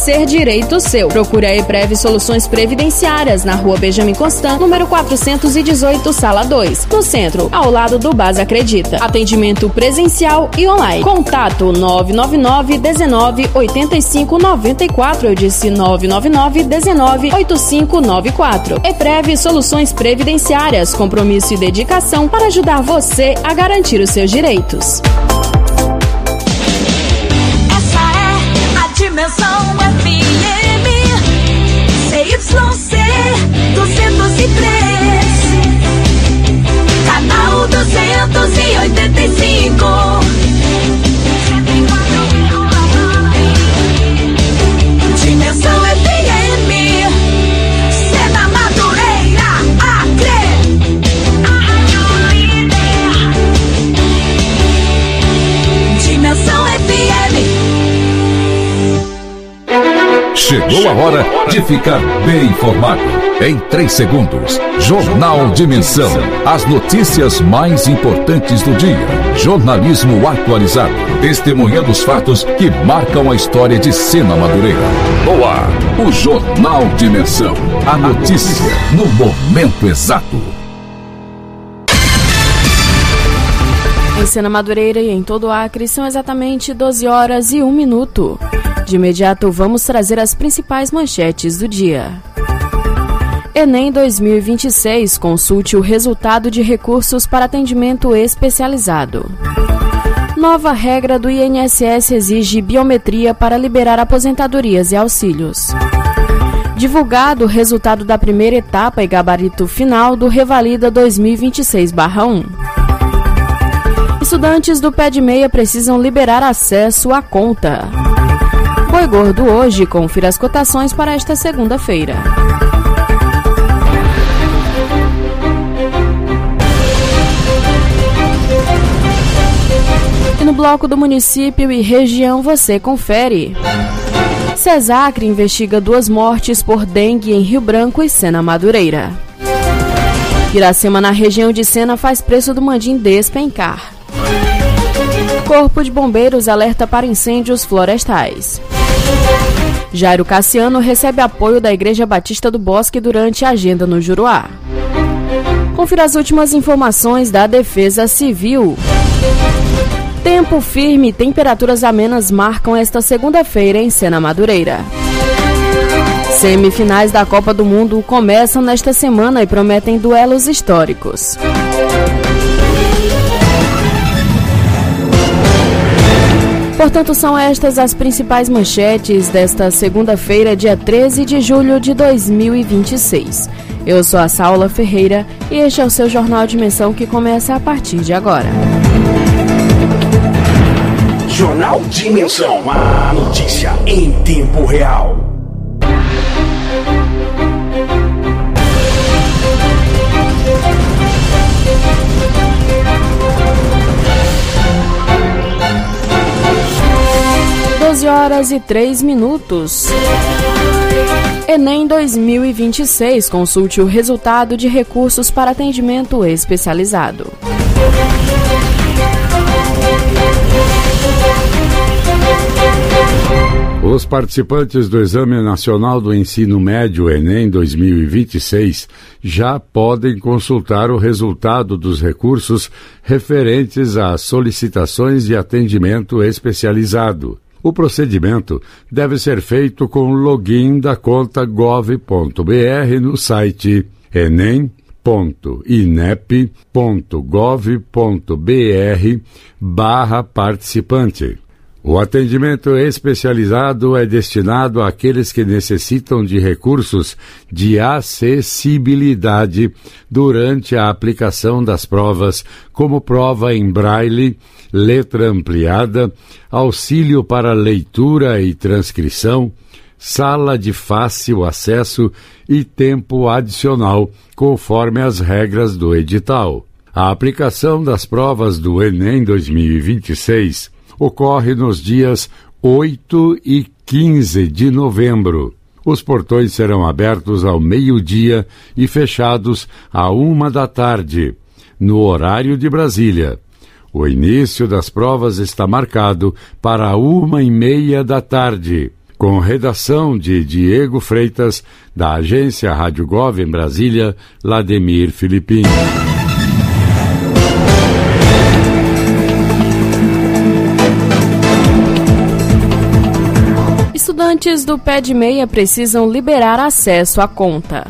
ser direito seu. Procure a EPREV Soluções Previdenciárias na Rua Benjamin Constant, número 418, sala 2, no centro, ao lado do Basa Acredita. Atendimento presencial e online. Contato 999 19 85 94. Eu disse 999 19 85 94. EPREV Soluções Previdenciárias, compromisso e dedicação para ajudar você a garantir os seus direitos. Essa é a Dimensão FM, CYC 203, canal 285. Dimensão FM, Sena Madureira, Acre. Dimensão FM. Chegou a hora de ficar bem informado. Em 3 segundos, Jornal Dimensão. As notícias mais importantes do dia. Jornalismo atualizado. Testemunhando os fatos que marcam a história de Sena Madureira. No ar, o Jornal Dimensão. A notícia no momento exato. Em Sena Madureira e em todo o Acre são exatamente 12 horas e 1 minuto. De imediato vamos trazer as principais manchetes do dia. Enem 2026, consulte o resultado de recursos para atendimento especializado. Nova regra do INSS exige biometria para liberar aposentadorias e auxílios. Divulgado o resultado da primeira etapa e gabarito final do Revalida 2026/1. Estudantes do Pé de Meia precisam liberar acesso à conta. Boi Gordo hoje, confira as cotações para esta segunda-feira. E no bloco do município e região você confere. Cesacre investiga 2 mortes por dengue em Rio Branco e Sena Madureira. Iracema, na região de Sena, faz preço do mandim despencar. Corpo de Bombeiros alerta para incêndios florestais. Jairo Cassiano recebe apoio da Igreja Batista do Bosque durante a agenda no Juruá. Confira as últimas informações da Defesa Civil. Tempo firme e temperaturas amenas marcam esta segunda-feira em Sena Madureira. Semifinais da Copa do Mundo começam nesta semana e prometem duelos históricos. Portanto, são estas as principais manchetes desta segunda-feira, dia 13 de julho de 2026. Eu sou a Saula Ferreira e este é o seu Jornal Dimensão que começa a partir de agora. Jornal Dimensão, a notícia em tempo real. Horas e 3 minutos. Enem 2026, consulte o resultado de recursos para atendimento especializado. Os participantes do Exame Nacional do Ensino Médio Enem 2026 já podem consultar o resultado dos recursos referentes às solicitações de atendimento especializado. O procedimento deve ser feito com o login da conta gov.br no site enem.inep.gov.br/participante. O atendimento especializado é destinado àqueles que necessitam de recursos de acessibilidade durante a aplicação das provas, como prova em braille, letra ampliada, auxílio para leitura e transcrição, sala de fácil acesso e tempo adicional, conforme as regras do edital. A aplicação das provas do Enem 2026 ocorre nos dias 8 e 15 de novembro. Os portões serão abertos ao meio-dia e fechados à 1 da tarde, no horário de Brasília. O início das provas está marcado para 1:30 da tarde Com redação de Diego Freitas, da agência Rádio Gov em Brasília, Lademir Filipim. Estudantes do Pé de Meia precisam liberar acesso à conta.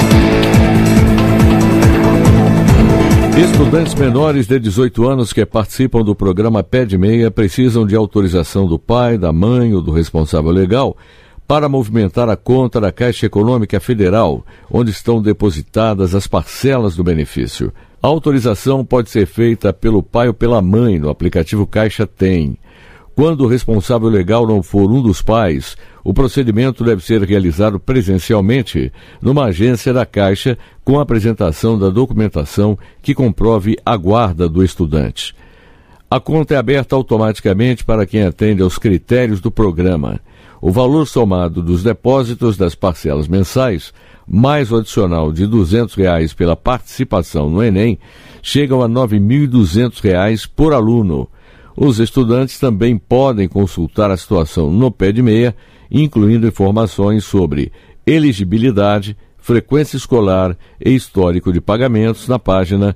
Estudantes menores de 18 anos que participam do programa Pé de Meia precisam de autorização do pai, da mãe ou do responsável legal para movimentar a conta da Caixa Econômica Federal, onde estão depositadas as parcelas do benefício. A autorização pode ser feita pelo pai ou pela mãe no aplicativo Caixa Tem. Quando o responsável legal não for um dos pais, o procedimento deve ser realizado presencialmente numa agência da Caixa com a apresentação da documentação que comprove a guarda do estudante. A conta é aberta automaticamente para quem atende aos critérios do programa. O valor somado dos depósitos das parcelas mensais, mais o adicional de R$ 200 pela participação no Enem, chegam a R$ 9.200 por aluno. Os estudantes também podem consultar a situação no Pé de Meia, incluindo informações sobre elegibilidade, frequência escolar e histórico de pagamentos na página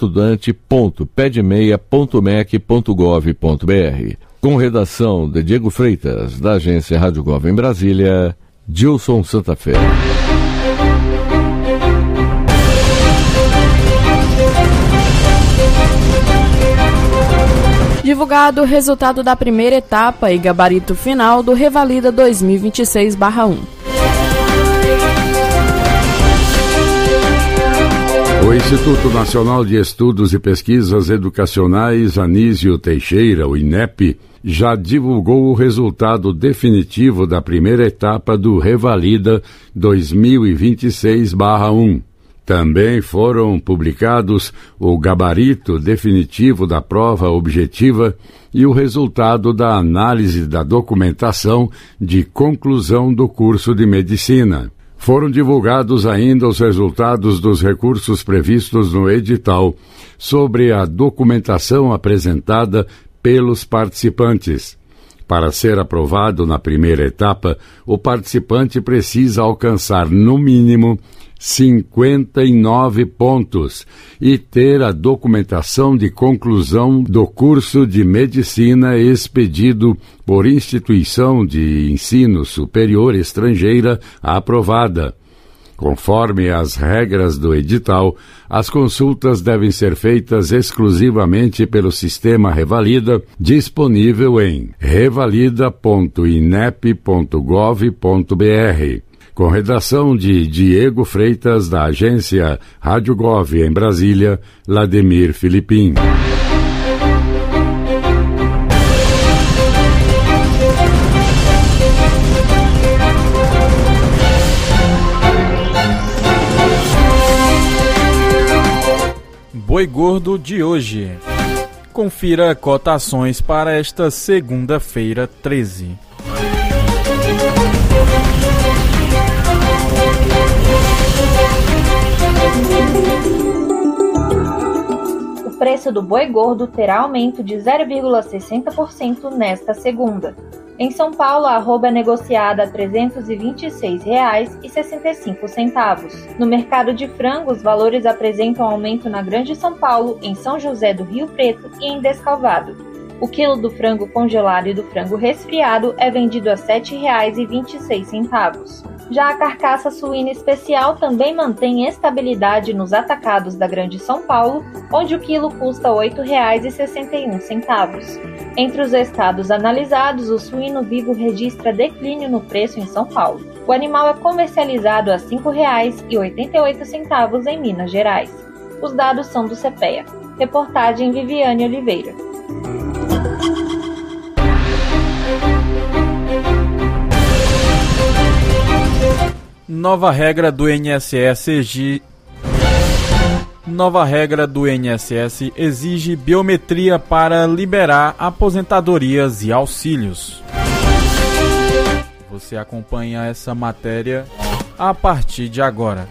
estudante.pedemeia.mec.gov.br. Com redação de Diego Freitas, da agência Rádio Gov em Brasília, Gilson Santa Fé. Divulgado o resultado da primeira etapa e gabarito final do Revalida 2026/1. O Instituto Nacional de Estudos e Pesquisas Educacionais Anísio Teixeira, o INEP, já divulgou o resultado definitivo da primeira etapa do Revalida 2026/1. Também foram publicados o gabarito definitivo da prova objetiva e o resultado da análise da documentação de conclusão do curso de medicina. Foram divulgados ainda os resultados dos recursos previstos no edital sobre a documentação apresentada pelos participantes. Para ser aprovado na primeira etapa, o participante precisa alcançar, no mínimo, 59 pontos e ter a documentação de conclusão do curso de medicina expedido por instituição de ensino superior estrangeira aprovada. Conforme as regras do edital, as consultas devem ser feitas exclusivamente pelo sistema Revalida, disponível em revalida.inep.gov.br. Com redação de Diego Freitas, da agência Rádio Gov em Brasília, Lademir Filipim. Boi Gordo de hoje. Confira cotações para esta segunda-feira 13. O preço do boi gordo terá aumento de 0,60% nesta segunda. Em São Paulo, a arroba é negociada a R$ 326,65. No mercado de frango, os valores apresentam aumento na Grande São Paulo, em São José do Rio Preto e em Descalvado. O quilo do frango congelado e do frango resfriado é vendido a R$ 7,26. Já a carcaça suína especial também mantém estabilidade nos atacados da Grande São Paulo, onde o quilo custa R$ 8,61. Entre os estados analisados, o suíno vivo registra declínio no preço em São Paulo. O animal é comercializado a R$ 5,88 em Minas Gerais. Os dados são do CPEA. Reportagem Viviane Oliveira. Nova regra do INSS exige biometria para liberar aposentadorias e auxílios. Você acompanha essa matéria a partir de agora.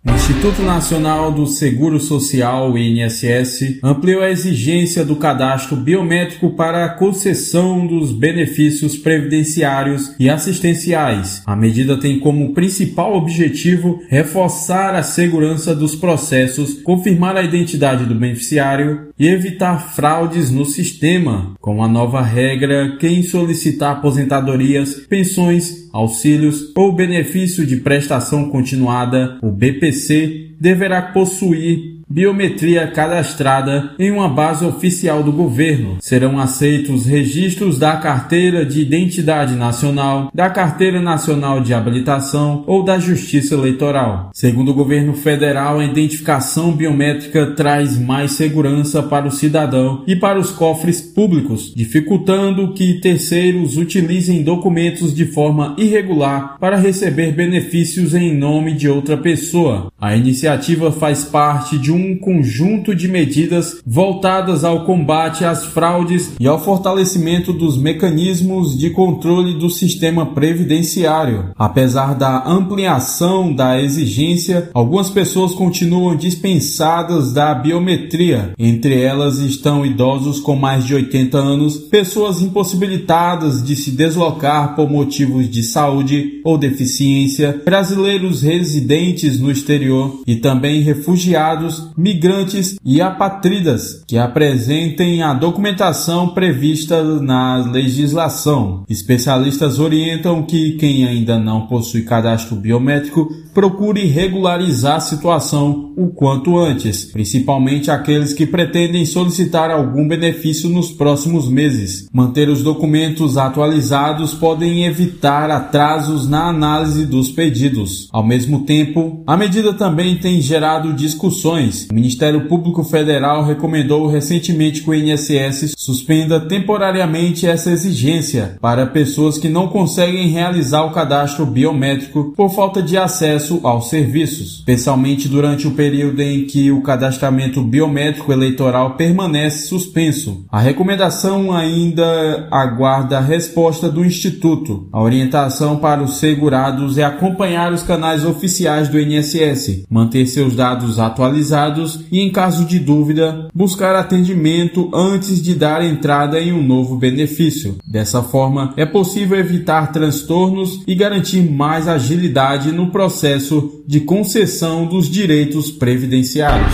O Instituto Nacional do Seguro Social, INSS, ampliou a exigência do cadastro biométrico para a concessão dos benefícios previdenciários e assistenciais. A medida tem como principal objetivo reforçar a segurança dos processos, confirmar a identidade do beneficiário e evitar fraudes no sistema. Com a nova regra, quem solicitar aposentadorias, pensões, auxílios ou benefício de prestação continuada, o BPC, deverá possuir biometria cadastrada em uma base oficial do governo. Serão aceitos registros da Carteira de Identidade Nacional, da Carteira Nacional de Habilitação ou da Justiça Eleitoral. Segundo o governo federal, a identificação biométrica traz mais segurança para o cidadão e para os cofres públicos, dificultando que terceiros utilizem documentos de forma irregular para receber benefícios em nome de outra pessoa. A iniciativa faz parte de um conjunto de medidas voltadas ao combate às fraudes e ao fortalecimento dos mecanismos de controle do sistema previdenciário. Apesar da ampliação da exigência, algumas pessoas continuam dispensadas da biometria. Entre elas estão idosos com mais de 80 anos, pessoas impossibilitadas de se deslocar por motivos de saúde ou deficiência, brasileiros residentes no exterior e também refugiados, migrantes e apátridas que apresentem a documentação prevista na legislação. Especialistas orientam que quem ainda não possui cadastro biométrico procure regularizar a situação o quanto antes, principalmente aqueles que pretendem solicitar algum benefício nos próximos meses. Manter os documentos atualizados podem evitar atrasos na análise dos pedidos. Ao mesmo tempo, a medida também tem gerado discussões. O Ministério Público Federal recomendou recentemente que o INSS suspenda temporariamente essa exigência para pessoas que não conseguem realizar o cadastro biométrico por falta de acesso aos serviços, especialmente durante o período em que o cadastramento biométrico eleitoral permanece suspenso. A recomendação ainda aguarda a resposta do Instituto. A orientação para os segurados é acompanhar os canais oficiais do INSS, manter seus dados atualizados e, em caso de dúvida, buscar atendimento antes de dar entrada em um novo benefício. Dessa forma, é possível evitar transtornos e garantir mais agilidade no processo de concessão dos direitos previdenciários.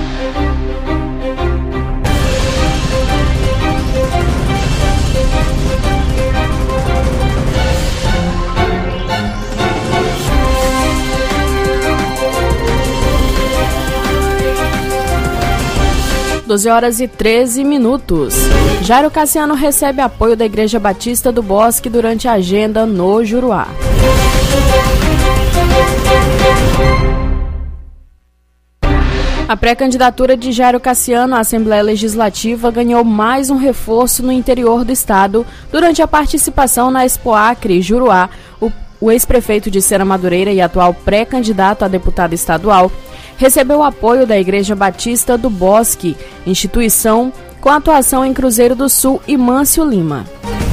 Horas e 13 minutos. Jairo Cassiano recebe apoio da Igreja Batista do Bosque durante a agenda no Juruá. A pré-candidatura de Jairo Cassiano à Assembleia Legislativa ganhou mais um reforço no interior do estado durante a participação na Expo Acre Juruá. O ex-prefeito de Sena Madureira e atual pré-candidato a deputado estadual recebeu o apoio da Igreja Batista do Bosque, instituição com atuação em Cruzeiro do Sul e Mâncio Lima.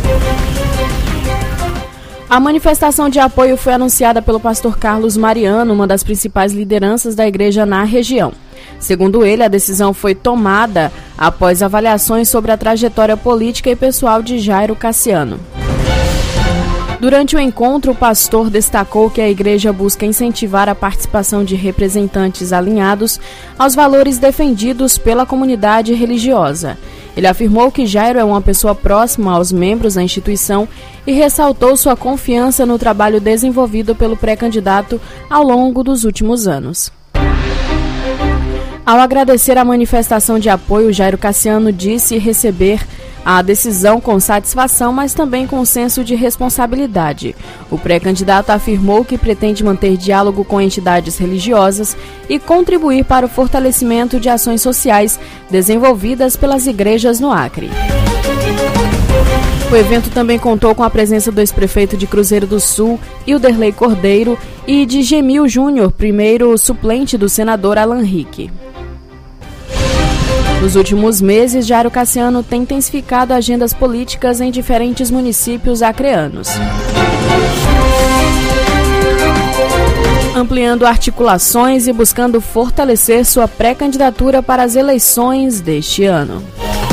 A manifestação de apoio foi anunciada pelo pastor Carlos Mariano, uma das principais lideranças da igreja na região. Segundo ele, a decisão foi tomada após avaliações sobre a trajetória política e pessoal de Jairo Cassiano. Durante o encontro, o pastor destacou que a igreja busca incentivar a participação de representantes alinhados aos valores defendidos pela comunidade religiosa. Ele afirmou que Jairo é uma pessoa próxima aos membros da instituição e ressaltou sua confiança no trabalho desenvolvido pelo pré-candidato ao longo dos últimos anos. Ao agradecer a manifestação de apoio, Jairo Cassiano disse receber a decisão com satisfação, mas também com senso de responsabilidade. O pré-candidato afirmou que pretende manter diálogo com entidades religiosas e contribuir para o fortalecimento de ações sociais desenvolvidas pelas igrejas no Acre. O evento também contou com a presença do ex-prefeito de Cruzeiro do Sul, Ilderley Cordeiro, e de Gemil Júnior, primeiro suplente do senador Alan Rick. Nos últimos meses, Jairo Cassiano tem intensificado agendas políticas em diferentes municípios acreanos. ampliando articulações e buscando fortalecer sua pré-candidatura para as eleições deste ano.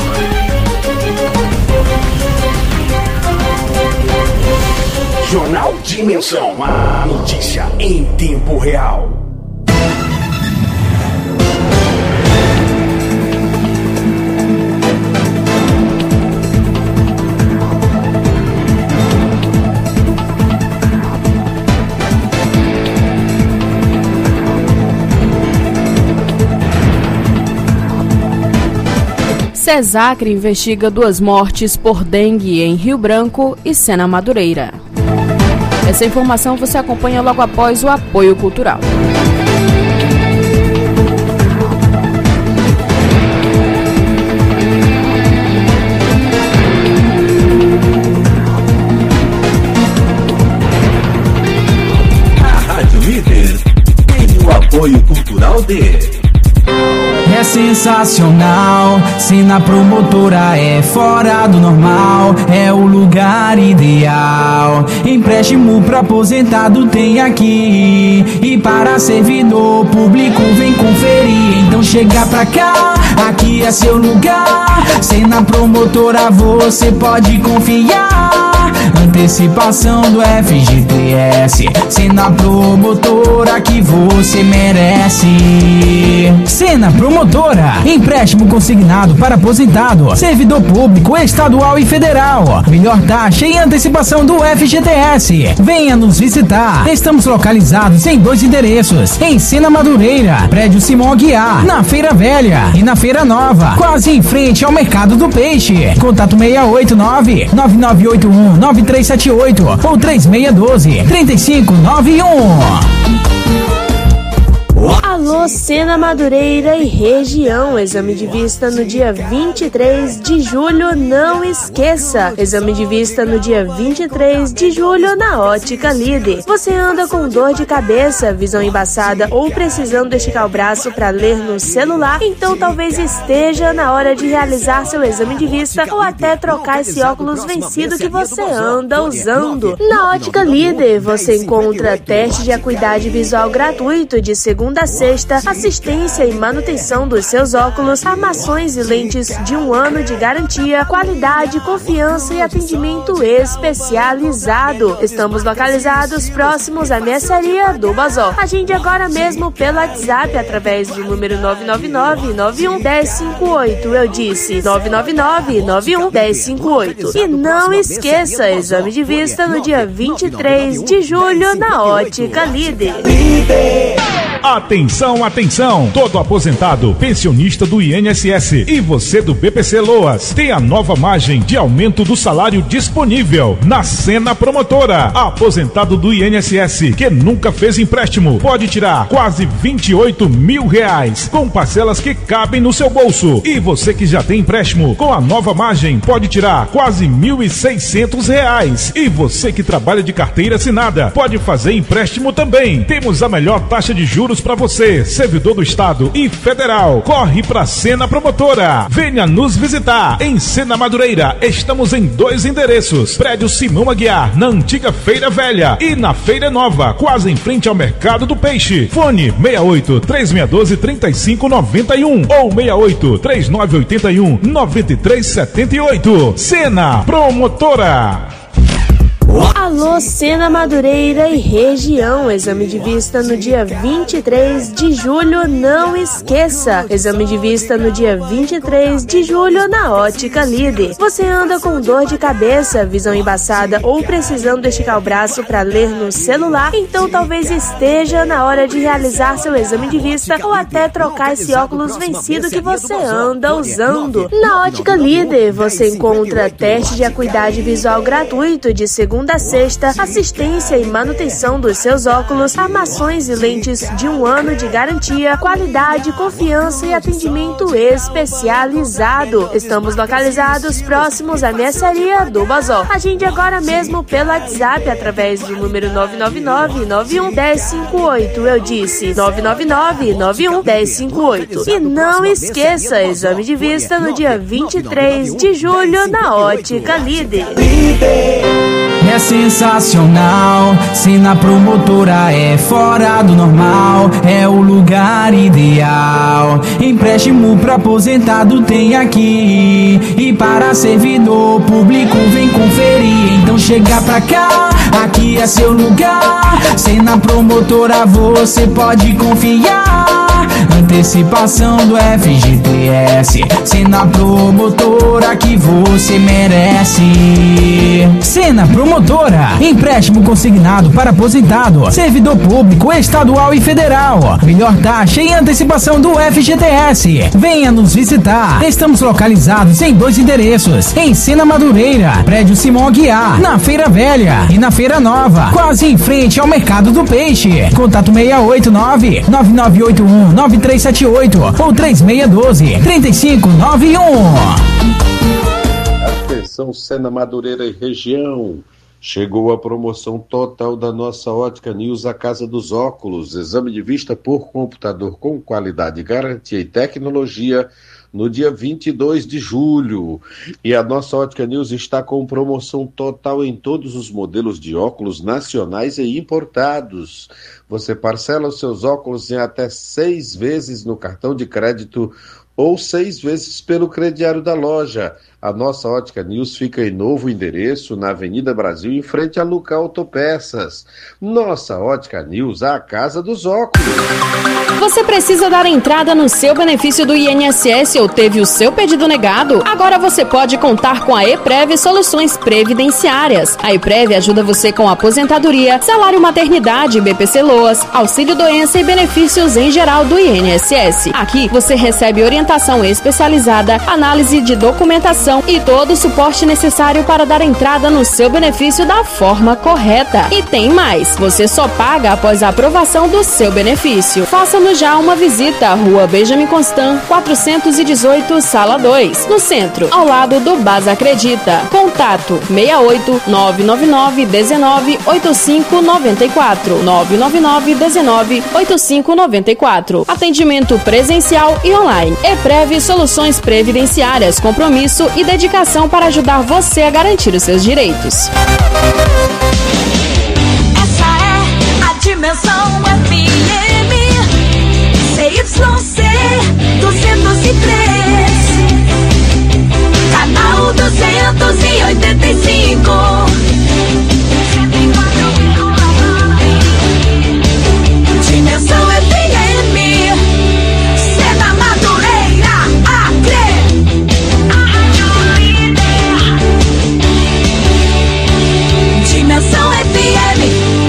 Jornal Dimensão, a notícia em tempo real. Cesacre investiga 2 mortes por dengue em Rio Branco e Sena Madureira. Essa informação você acompanha logo após o apoio cultural. A Rádio Líder tem o apoio cultural de... É sensacional, Sena Promotora é fora do normal, é o lugar ideal. Empréstimo pra aposentado tem aqui, e para servidor público vem conferir. Então chega pra cá, aqui é seu lugar. Sena Promotora você pode confiar. Antecipação do FGTS, Sena Promotora que você merece. Sena Promotora, empréstimo consignado para aposentado, servidor público estadual e federal. Melhor taxa e antecipação do FGTS. Venha nos visitar. Estamos localizados em 2 endereços: em Sena Madureira, prédio Simão Aguiar, na Feira Velha, e na Feira Nova, quase em frente ao Mercado do Peixe. Contato 689-9981-9378 ou 3612-3591. Alô, Sena Madureira e região. Exame de vista no dia 23 de julho, não esqueça. Exame de vista no dia 23 de julho na Ótica Líder. Você anda com dor de cabeça, visão embaçada ou precisando esticar o braço para ler no celular? Então talvez esteja na hora de realizar seu exame de vista ou até trocar esse óculos vencido que você anda usando. Na Ótica Líder você encontra teste de acuidade visual gratuito de segunda a sexta, assistência e manutenção dos seus óculos, armações e lentes de 1 ano de garantia, qualidade, confiança e atendimento especializado. Estamos localizados próximos à mercearia do Bazó. Agende agora mesmo pelo WhatsApp através do número 999-91-1058. Eu disse 999-91-1058. E não esqueça, exame de vista no dia 23 de julho na Ótica Líder. Atenção, atenção! Todo aposentado, pensionista do INSS e você do BPC Loas tem a nova margem de aumento do salário disponível na Sena Promotora. Aposentado do INSS que nunca fez empréstimo pode tirar quase R$28 mil com parcelas que cabem no seu bolso. E você que já tem empréstimo com a nova margem pode tirar quase R$1.600. E você que trabalha de carteira assinada pode fazer empréstimo também. Temos a melhor taxa de juros para você, servidor do Estado e Federal. Corre pra Sena Promotora. Venha nos visitar em Sena Madureira. Estamos em 2 endereços: prédio Simão Aguiar, na antiga Feira Velha, e na Feira Nova, quase em frente ao Mercado do Peixe. Fone 68-3612-3591 ou 68-3981-9378. Sena Promotora. Alô, Sena Madureira e região. Exame de vista no dia 23 de julho, não esqueça. Exame de vista no dia 23 de julho na Ótica Líder. Você anda com dor de cabeça, visão embaçada ou precisando esticar o braço para ler no celular? Então talvez esteja na hora de realizar seu exame de vista ou até trocar esse óculos vencido que você anda usando. Na Ótica Líder você encontra teste de acuidade visual gratuito de segunda a sexta, assistência e manutenção dos seus óculos, armações e lentes de 1 ano de garantia, qualidade, confiança e atendimento especializado. Estamos localizados próximos à mercearia do Bazó. Agende agora mesmo pelo WhatsApp através do número 999-91-1058. Eu disse 999-91-1058. E não esqueça, exame de vista no dia 23 de julho na Ótica Líder. é sensacional. Cena Promotora é fora do normal, é o lugar ideal. Empréstimo pra aposentado tem aqui, e para servidor público vem conferir. Então chega pra cá, aqui é seu lugar. Cena Promotora você pode confiar. Antecipação do FGTS, Cena Promotora que você merece. Cena Promotora, empréstimo consignado para aposentado, servidor público estadual e federal. Melhor taxa e antecipação do FGTS. Venha nos visitar. Estamos localizados em 2 endereços: em Sena Madureira, prédio Simão Aguiar, na Feira Velha, e na Feira Nova, quase em frente ao Mercado do Peixe. Contato 689-9981-9378 ou 3612-3591. Atenção, Sena Madureira e região. Chegou a promoção total da nossa Ótica News, a Casa dos Óculos. Exame de vista por computador com qualidade, garantia e tecnologia no dia 22 de julho. E a nossa Ótica News está com promoção total em todos os modelos de óculos nacionais e importados. Você parcela os seus óculos em até 6 vezes no cartão de crédito ou 6 vezes pelo crediário da loja. A nossa Ótica News fica em novo endereço, na Avenida Brasil, em frente a Luca Autopeças. Nossa Ótica News, a casa dos óculos. Você precisa dar entrada no seu benefício do INSS ou teve o seu pedido negado? Agora você pode contar com a EPREV Soluções Previdenciárias. A EPREV ajuda você com aposentadoria, salário maternidade, BPC Loas, auxílio doença e benefícios em geral do INSS. Aqui você recebe orientação especializada, análise de documentação e todo o suporte necessário para dar entrada no seu benefício da forma correta. E tem mais, você só paga após a aprovação do seu benefício. Faça-nos já uma visita à Rua Benjamin Constant, 418, Sala 2, no centro, ao lado do Basa Acredita. Contato 68 999 19 8594 999 19 8594. Atendimento presencial e online. EPREV Soluções Previdenciárias, compromisso e dedicação para ajudar você a garantir os seus direitos. Essa é a Dimensão FM CYC 203, canal 285. Dimensão FM, Sena Madureira, Acre. Dimensão FM.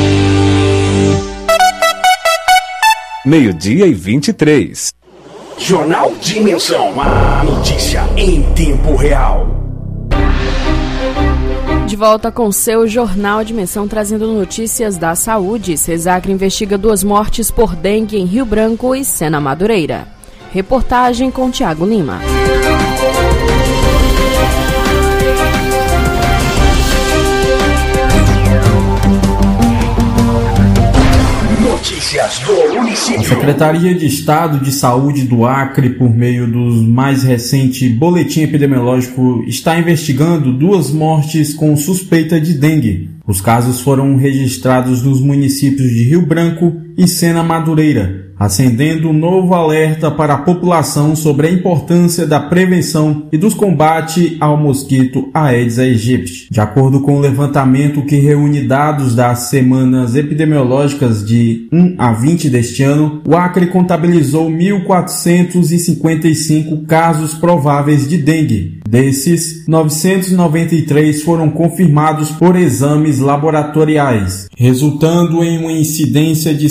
12:23. Jornal Dimensão, a notícia em tempo real. De volta com seu Jornal Dimensão, trazendo notícias da saúde. Cesacre investiga 2 mortes por dengue em Rio Branco e Sena Madureira. Reportagem com Tiago Lima. Notícias do município. A Secretaria de Estado de Saúde do Acre, por meio do mais recente boletim epidemiológico, está investigando 2 mortes com suspeita de dengue. Os casos foram registrados nos municípios de Rio Branco e Sena Madureira, acendendo um novo alerta para a população sobre a importância da prevenção e dos combates ao mosquito Aedes aegypti. De acordo com o levantamento que reúne dados das semanas epidemiológicas de 1 a 20 deste ano, o Acre contabilizou 1.455 casos prováveis de dengue. Desses, 993 foram confirmados por exames laboratoriais, resultando em uma incidência de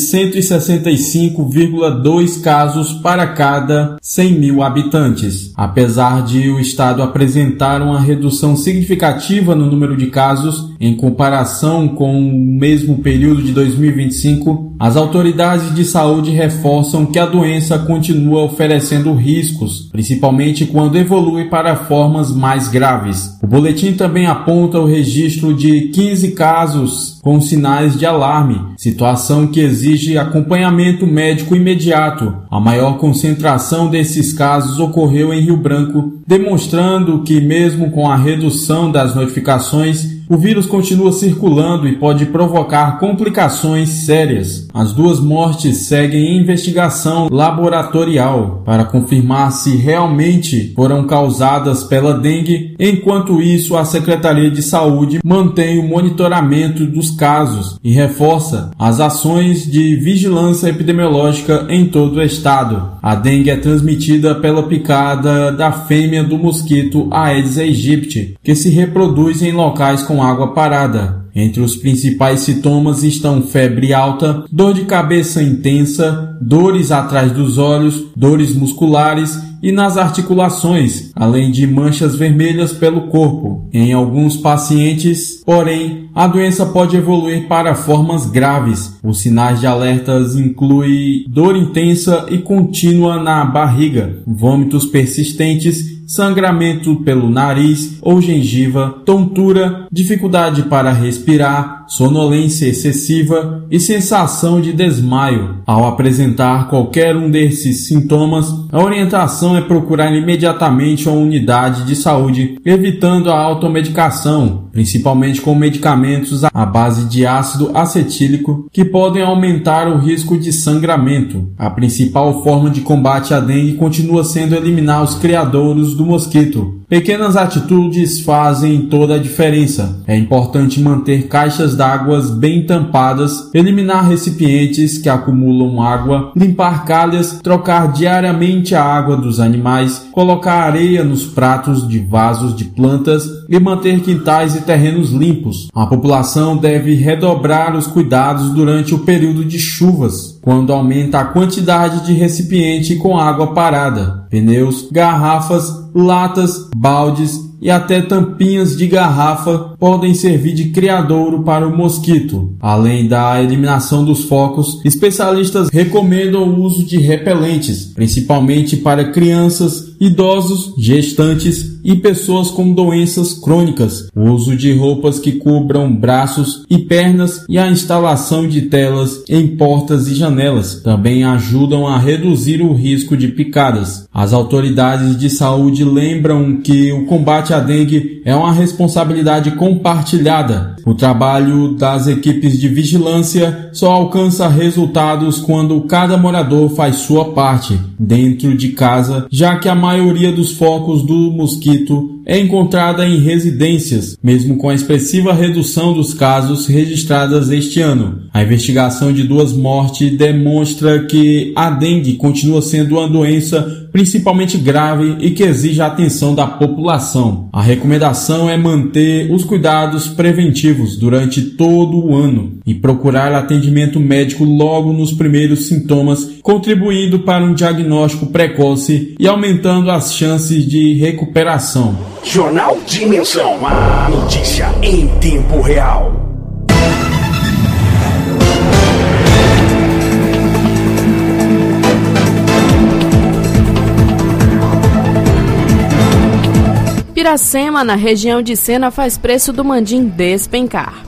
165,2 casos para cada 100 mil habitantes. Apesar de o estado apresentar uma redução significativa no número de casos em comparação com o mesmo período de 2025, as autoridades de saúde reforçam que a doença continua oferecendo riscos, principalmente quando evolui para formas mais graves. O boletim também aponta o registro de 15 casos com sinais de alarme, situação que exige acompanhamento médico imediato. A maior concentração desses casos ocorreu em Rio Branco, demonstrando que mesmo com a redução das notificações, o vírus continua circulando e pode provocar complicações sérias. As 2 mortes seguem em investigação laboratorial para confirmar se realmente foram causadas pela dengue. Enquanto isso, a Secretaria de Saúde mantém o monitoramento dos casos e reforça as ações de vigilância epidemiológica em todo o estado. A dengue é transmitida pela picada da fêmea do mosquito Aedes aegypti, que se reproduz em locais com água parada. Entre os principais sintomas estão febre alta, dor de cabeça intensa, dores atrás dos olhos, dores musculares e nas articulações, além de manchas vermelhas pelo corpo. Em alguns pacientes, porém, a doença pode evoluir para formas graves. Os sinais de alertas incluem dor intensa e contínua na barriga, vômitos persistentes, sangramento pelo nariz ou gengiva, tontura, dificuldade para respirar, sonolência excessiva e sensação de desmaio. Ao apresentar qualquer um desses sintomas, a orientação é procurar imediatamente uma unidade de saúde, evitando a automedicação, principalmente com medicamentos à base de ácido acetílico, que podem aumentar o risco de sangramento. A principal forma de combate à dengue continua sendo eliminar os criadouros do mosquito. Pequenas atitudes fazem toda a diferença. É importante manter caixas d'água bem tampadas, eliminar recipientes que acumulam água, limpar calhas, trocar diariamente a água dos animais, colocar areia nos pratos de vasos de plantas e manter quintais e terrenos limpos. A população deve redobrar os cuidados durante o período de chuvas, quando aumenta a quantidade de recipiente com água parada. Pneus, garrafas, latas, baldes e até tampinhas de garrafa podem servir de criadouro para o mosquito. Além da eliminação dos focos, especialistas recomendam o uso de repelentes, principalmente para crianças, idosos, gestantes e pessoas com doenças crônicas. O uso de roupas que cubram braços e pernas e a instalação de telas em portas e janelas também ajudam a reduzir o risco de picadas. As autoridades de saúde lembram que o combate à dengue é uma responsabilidade compartilhada. O trabalho das equipes de vigilância só alcança resultados quando cada morador faz sua parte dentro de casa, já que a maioria dos focos do mosquito é encontrada em residências, mesmo com a expressiva redução dos casos registradas este ano. A investigação de 2 mortes demonstra que a dengue continua sendo uma doença principalmente grave e que exige a atenção da população. A recomendação é manter os cuidados preventivos durante todo o ano e procurar atendimento médico logo nos primeiros sintomas, contribuindo para um diagnóstico precoce e aumentando as chances de recuperação. Jornal Dimensão, a notícia em tempo real. Piracema, na região de Sena, faz preço do mandim despencar.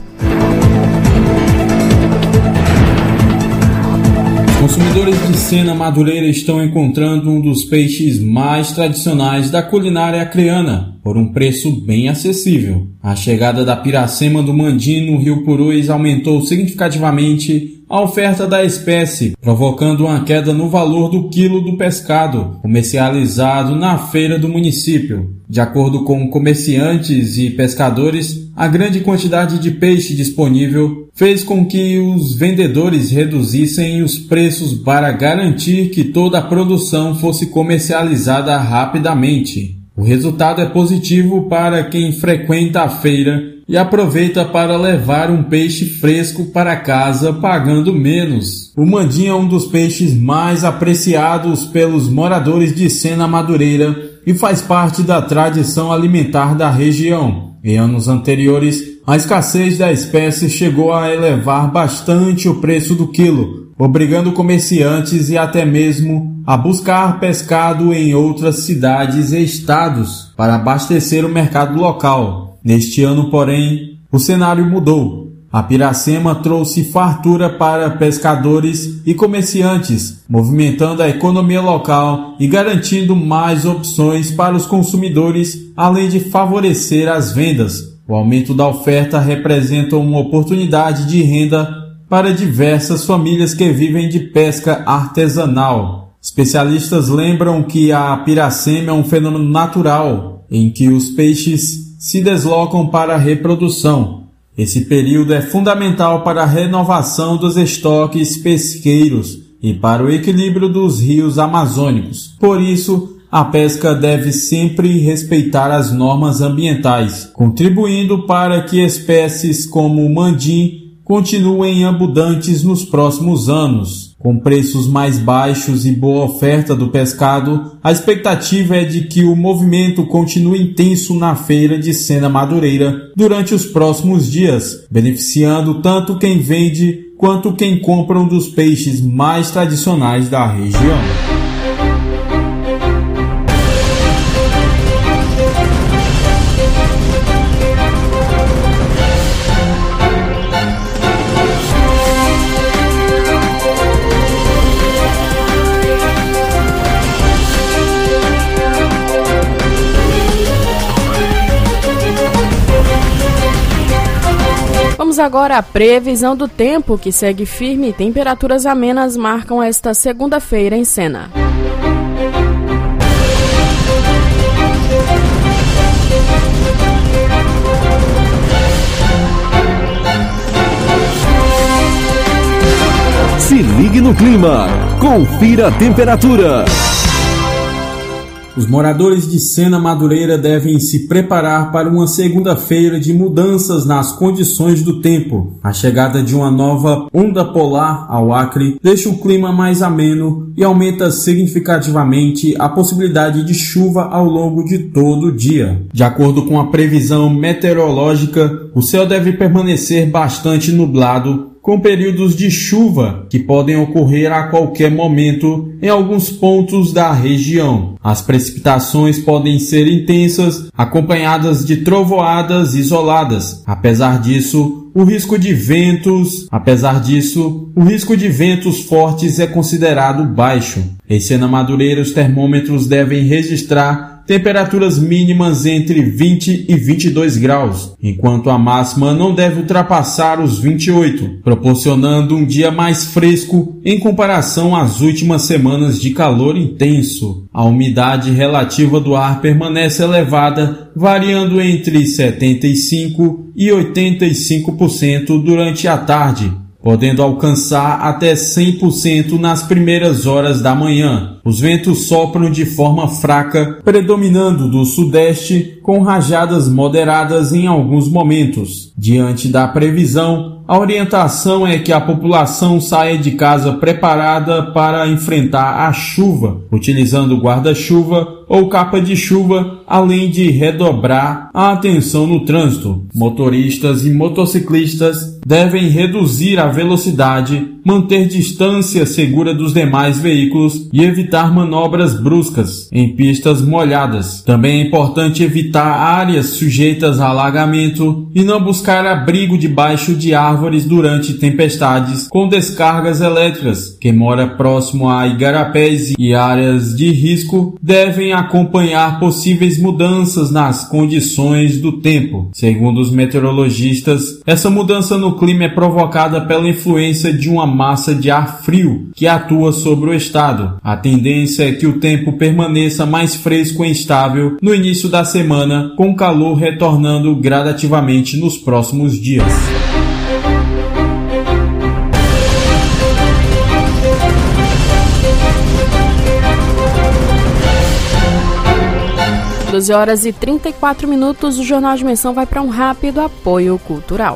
Consumidores de Sena Madureira estão encontrando um dos peixes mais tradicionais da culinária acreana, por um preço bem acessível. A chegada da Piracema do mandim no Rio Purus aumentou significativamente a oferta da espécie, provocando uma queda no valor do quilo do pescado, comercializado na feira do município. De acordo com comerciantes e pescadores, a grande quantidade de peixe disponível fez com que os vendedores reduzissem os preços para garantir que toda a produção fosse comercializada rapidamente. O resultado é positivo para quem frequenta a feira e aproveita para levar um peixe fresco para casa pagando menos. O mandim é um dos peixes mais apreciados pelos moradores de Sena Madureira e faz parte da tradição alimentar da região. Em anos anteriores, a escassez da espécie chegou a elevar bastante o preço do quilo, obrigando comerciantes e até mesmo a buscar pescado em outras cidades e estados para abastecer o mercado local. Neste ano, porém, o cenário mudou. A Piracema trouxe fartura para pescadores e comerciantes, movimentando a economia local e garantindo mais opções para os consumidores, além de favorecer as vendas. O aumento da oferta representa uma oportunidade de renda para diversas famílias que vivem de pesca artesanal. Especialistas lembram que a piracema é um fenômeno natural em que os peixes se deslocam para a reprodução. Esse período é fundamental para a renovação dos estoques pesqueiros e para o equilíbrio dos rios amazônicos. Por isso, a pesca deve sempre respeitar as normas ambientais, contribuindo para que espécies como o mandim continuem abundantes nos próximos anos. Com preços mais baixos e boa oferta do pescado, a expectativa é de que o movimento continue intenso na feira de Sena Madureira durante os próximos dias, beneficiando tanto quem vende quanto quem compra um dos peixes mais tradicionais da região. Vamos agora à previsão do tempo, que segue firme e temperaturas amenas marcam esta segunda-feira em Sena. Se ligue no clima, confira a temperatura. Os moradores de Sena Madureira devem se preparar para uma segunda-feira de mudanças nas condições do tempo. A chegada de uma nova onda polar ao Acre deixa o clima mais ameno e aumenta significativamente a possibilidade de chuva ao longo de todo o dia. De acordo com a previsão meteorológica, o céu deve permanecer bastante nublado, com períodos de chuva que podem ocorrer a qualquer momento em alguns pontos da região. As precipitações podem ser intensas, acompanhadas de trovoadas isoladas. Apesar disso, o risco de ventos fortes é considerado baixo. Em Sena Madureira, os termômetros devem registrar temperaturas mínimas entre 20 e 22 graus, enquanto a máxima não deve ultrapassar os 28, proporcionando um dia mais fresco em comparação às últimas semanas de calor intenso. A umidade relativa do ar permanece elevada, variando entre 75% e 85% durante a tarde, podendo alcançar até 100% nas primeiras horas da manhã. Os ventos sopram de forma fraca, predominando do sudeste, com rajadas moderadas em alguns momentos. Diante da previsão, a orientação é que a população saia de casa preparada para enfrentar a chuva, utilizando guarda-chuva ou capa de chuva, além de redobrar a atenção no trânsito. Motoristas e motociclistas devem reduzir a velocidade, manter distância segura dos demais veículos e evitar manobras bruscas em pistas molhadas. Também é importante evitar áreas sujeitas a alagamento e não buscar abrigo debaixo de árvores durante tempestades com descargas elétricas. Quem mora próximo a igarapés e áreas de risco devem acompanhar possíveis mudanças nas condições do tempo. Segundo os meteorologistas, essa mudança no clima é provocada pela influência de uma massa de ar frio que atua sobre o estado. A tendência é que o tempo permaneça mais fresco e instável no início da semana, com calor retornando gradativamente nos próximos dias. Horas e 34 minutos, o Jornal de Menção vai para um rápido apoio cultural.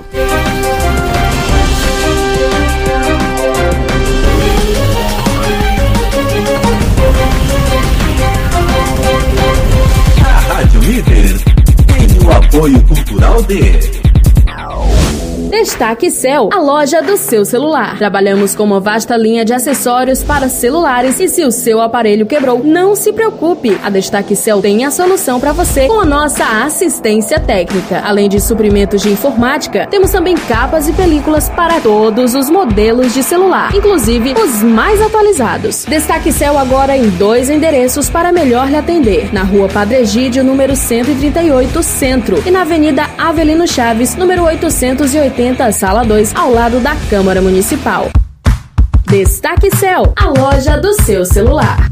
A Rádio Líder tem o apoio cultural de Destaque Cell, a loja do seu celular. Trabalhamos com uma vasta linha de acessórios para celulares e se o seu aparelho quebrou, não se preocupe. A Destaque Cell tem a solução para você com a nossa assistência técnica. Além de suprimentos de informática, temos também capas e películas para todos os modelos de celular, inclusive os mais atualizados. Destaque Cell agora em 2 endereços para melhor lhe atender. Na Rua Padre Egídio, número 138, Centro, e na Avenida Avelino Chaves, número 880, Sala 2, ao lado da Câmara Municipal. Destaque Cell, a loja do seu celular.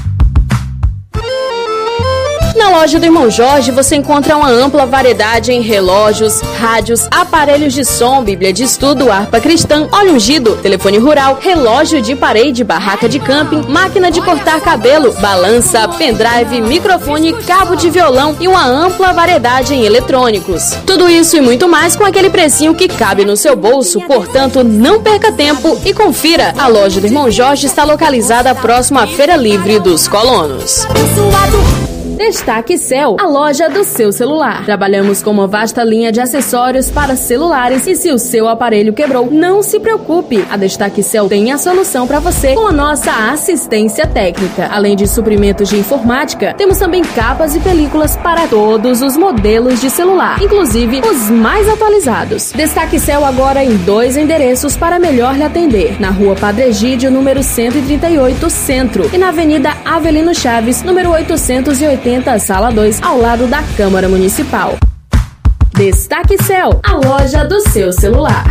Na loja do Irmão Jorge você encontra uma ampla variedade em relógios, rádios, aparelhos de som, bíblia de estudo, harpa cristã, óleo ungido, telefone rural, relógio de parede, barraca de camping, máquina de cortar cabelo, balança, pendrive, microfone, cabo de violão e uma ampla variedade em eletrônicos. Tudo isso e muito mais com aquele precinho que cabe no seu bolso, portanto não perca tempo e confira. A loja do Irmão Jorge está localizada próximo à Feira Livre dos Colonos. Destaque Cell, a loja do seu celular. Trabalhamos com uma vasta linha de acessórios para celulares e se o seu aparelho quebrou, não se preocupe. A Destaque Cell tem a solução para você com a nossa assistência técnica. Além de suprimentos de informática, temos também capas e películas para todos os modelos de celular, inclusive os mais atualizados. Destaque Cell agora em 2 endereços para melhor lhe atender. Na Rua Padre Egídio, número 138, Centro, e na Avenida Avelino Chaves, número 880, Sala 2, ao lado da Câmara Municipal. Destaque Cell, a loja do seu celular.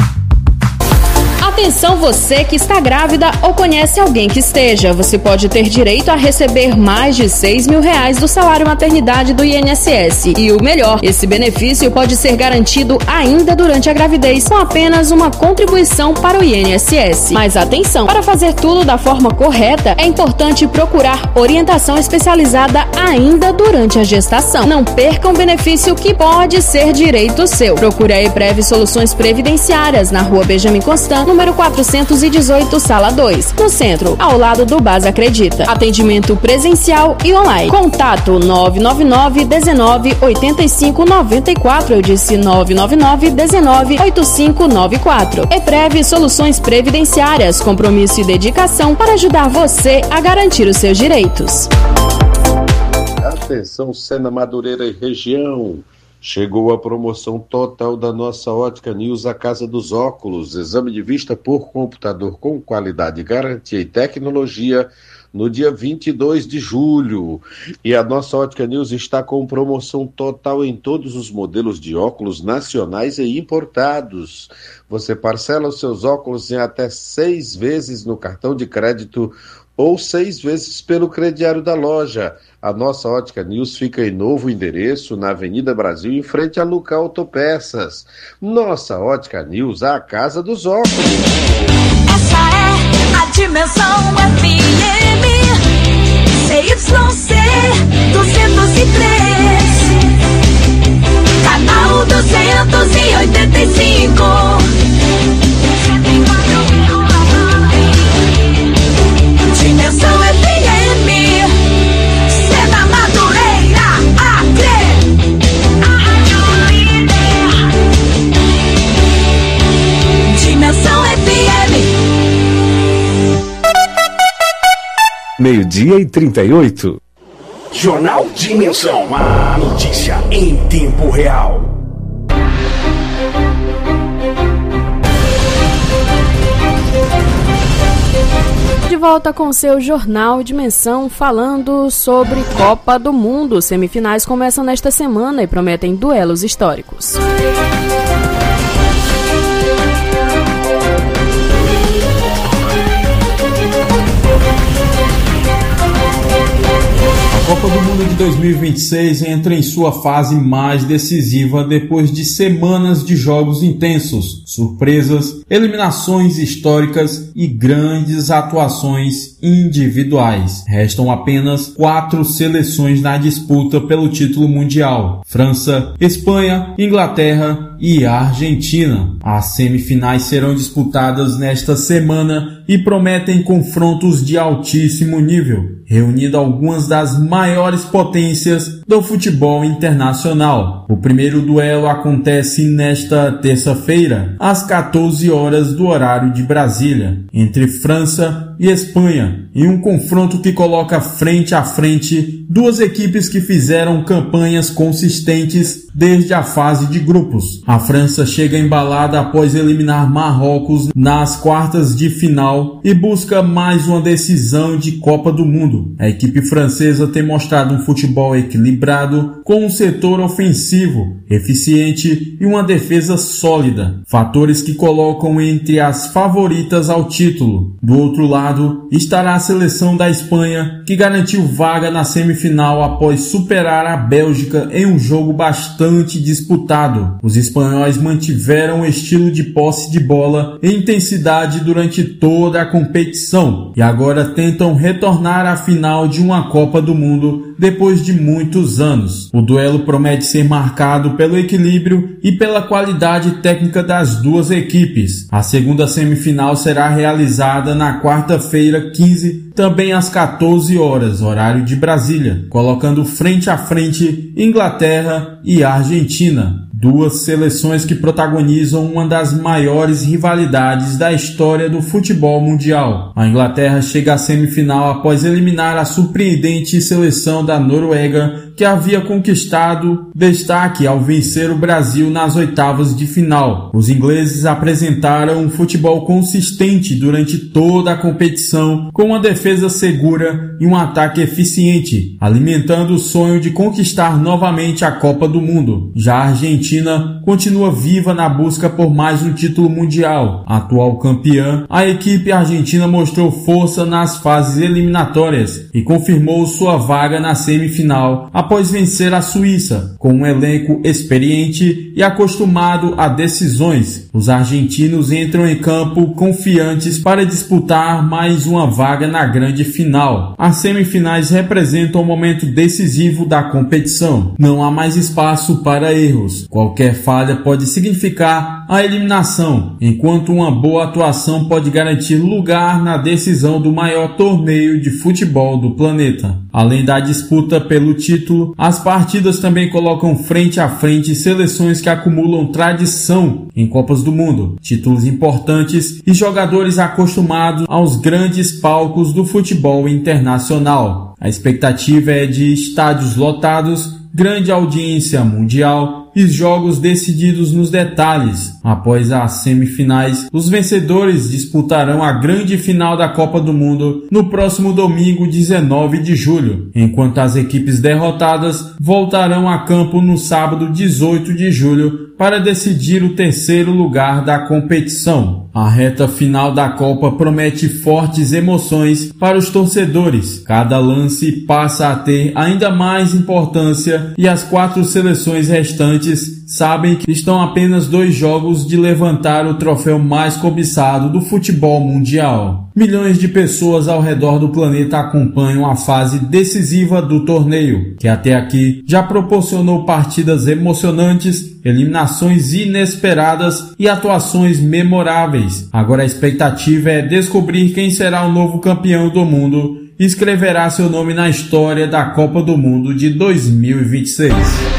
Atenção você que está grávida ou conhece alguém que esteja. Você pode ter direito a receber mais de R$6.000 do salário maternidade do INSS. E o melhor, esse benefício pode ser garantido ainda durante a gravidez com apenas uma contribuição para o INSS. Mas atenção, para fazer tudo da forma correta, é importante procurar orientação especializada ainda durante a gestação. Não perca um benefício que pode ser direito seu. Procure a EPREV Soluções Previdenciárias na Rua Benjamin Constant, número 418, Sala 2, no centro, ao lado do Basa Acredita. Atendimento presencial e online. Contato 999 19 85 94. Eu disse 999 19 85 94. EPREV Soluções Previdenciárias. Compromisso e dedicação para ajudar você a garantir os seus direitos. Atenção, Sena Madureira e região. Chegou a promoção total da nossa Ótica News, a Casa dos Óculos. Exame de vista por computador com qualidade, garantia e tecnologia no dia 22 de julho. E a nossa Ótica News está com promoção total em todos os modelos de óculos nacionais e importados. Você parcela os seus óculos em até 6 vezes no cartão de crédito ou 6 vezes pelo crediário da loja. A nossa Ótica News fica em novo endereço, na Avenida Brasil, em frente a Luca Autopeças. Nossa Ótica News, a Casa dos Óculos. Essa é a Dimensão FM, CYC 203, canal 285. Dimensão FM, Sena Madureira, Acre, a Rádio Líder. Dimensão FM. 12:38. Jornal Dimensão, a notícia em tempo real. De volta com seu Jornal Dimensão, falando sobre Copa do Mundo. Semifinais começam nesta semana e prometem duelos históricos. A Copa do Mundo de 2026 entra em sua fase mais decisiva depois de semanas de jogos intensos, surpresas, eliminações históricas e grandes atuações individuais. Restam apenas 4 seleções na disputa pelo título mundial: França, Espanha, Inglaterra e Argentina. As semifinais serão disputadas nesta semana e prometem confrontos de altíssimo nível, reunindo algumas das maiores potências do futebol internacional. O primeiro duelo acontece nesta terça-feira, às 14 horas do horário de Brasília, entre França e Espanha, em um confronto que coloca frente a frente duas equipes que fizeram campanhas consistentes desde a fase de grupos. A França chega embalada após eliminar Marrocos nas quartas de final e busca mais uma decisão de Copa do Mundo. A equipe francesa tem mostrado um futebol equilibrado, com um setor ofensivo eficiente e uma defesa sólida, fatores que colocam entre as favoritas ao título. Do outro lado, estará a seleção da Espanha, que garantiu vaga na semifinal após superar a Bélgica em um jogo bastante disputado. Os espanhóis mantiveram o estilo de posse de bola e intensidade durante toda a competição e agora tentam retornar à final de uma Copa do Mundo depois de muitos anos. O duelo promete ser marcado pelo equilíbrio e pela qualidade técnica das duas equipes. A segunda semifinal será realizada na quarta-feira 15, também às 14 horas, horário de Brasília, colocando frente a frente Inglaterra e Argentina. Duas seleções que protagonizam uma das maiores rivalidades da história do futebol mundial. A Inglaterra chega à semifinal após eliminar a surpreendente seleção da Noruega, que havia conquistado destaque ao vencer o Brasil nas oitavas de final. Os ingleses apresentaram um futebol consistente durante toda a competição, com uma defesa segura e um ataque eficiente, alimentando o sonho de conquistar novamente a Copa do Mundo. Já a Argentina continua viva na busca por mais um título mundial. Atual campeã, a equipe argentina mostrou força nas fases eliminatórias e confirmou sua vaga na semifinal após vencer a Suíça, com um elenco experiente e acostumado a decisões. Os argentinos entram em campo confiantes para disputar mais uma vaga na grande final. As semifinais representam um momento decisivo da competição. Não há mais espaço para erros. Qualquer falha pode significar a eliminação, enquanto uma boa atuação pode garantir lugar na decisão do maior torneio de futebol do planeta. Além da disputa pelo título, as partidas também colocam frente a frente seleções que acumulam tradição em Copas do Mundo, títulos importantes e jogadores acostumados aos grandes palcos do futebol internacional. A expectativa é de estádios lotados, grande audiência mundial e jogos decididos nos detalhes. Após as semifinais, os vencedores disputarão a grande final da Copa do Mundo no próximo domingo, 19 de julho, enquanto as equipes derrotadas voltarão a campo no sábado, 18 de julho, para decidir o terceiro lugar da competição. A reta final da Copa promete fortes emoções para os torcedores. Cada lance passa a ter ainda mais importância e as 4 seleções restantes sabem que estão a apenas 2 jogos de levantar o troféu mais cobiçado do futebol mundial. Milhões de pessoas ao redor do planeta acompanham a fase decisiva do torneio, que até aqui já proporcionou partidas emocionantes, eliminações inesperadas e atuações memoráveis. Agora a expectativa é descobrir quem será o novo campeão do mundo e escreverá seu nome na história da Copa do Mundo de 2026.